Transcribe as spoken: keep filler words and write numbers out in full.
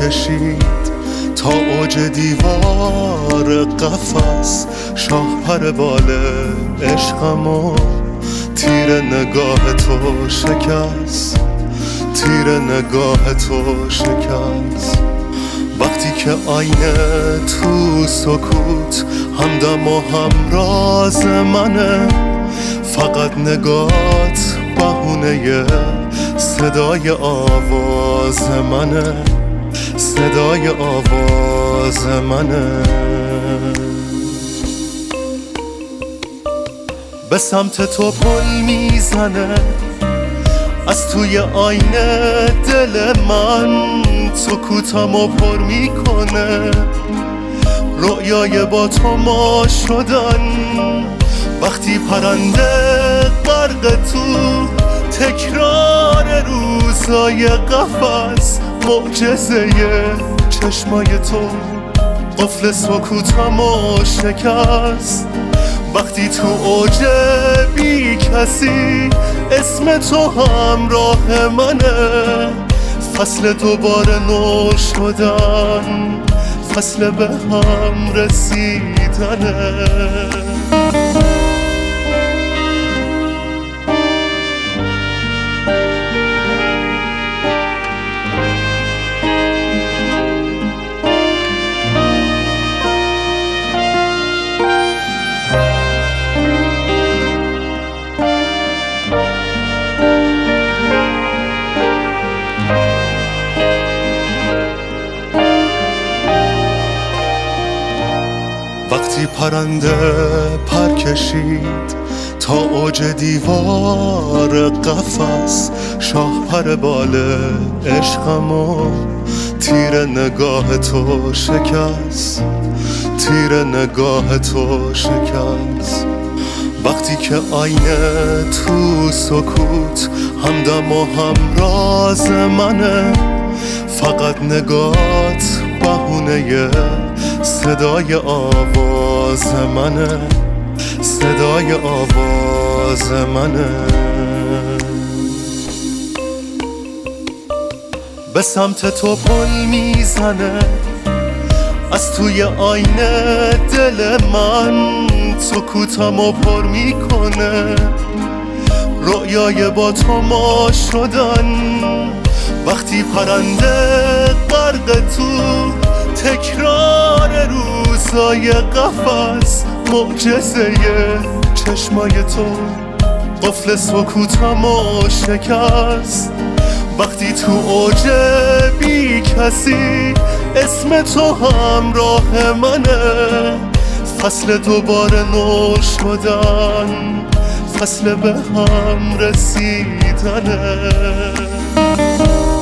کشید تا اوج دیوار قفس، شاهپر بال عشقمو تیر نگاه تو شکست، تیر نگاه تو شکست. وقتی که آینه تو سکوت همدم و همراز منه، فقط نگات بهونه صدای آواز منه، صدای آواز منه. به سمت تو پل میزنه از توی آینه دل من، سکوتمو پر میکنه رؤیای با تو ما شدن. وقتی پرنده غرق تو تکرار روزای قفس، معجزه چشمای تو قفل سکوتمو شکست. وقتی تو اوج بی کسی اسم تو همراه منه، فصل دوباره نو شدن، فصل به هم رسیدنه. وقتی پرنده پر کشید تا اوج دیوار قفس، شاهپر بال عشقمو تیر نگاه تو شکست، تیر نگاه تو شکست. وقتی که آینه تو سکوت همدم و همراز منه، فقط نگات بهونه صدای آواز منه، صدای آواز منه. به سمت تو پل میزنه از توی آینه دل من، سکوتمو پر میکنه رؤیای با تو ما شدن. وقتی پرنده غرق تو تکرار روزای قفس، معجزه چشمای تو قفل سکوتمو شکست. وقتی تو اوج بی کسی اسم تو همراه منه، فصل دوباره نو شدن، فصل به هم رسیدنه.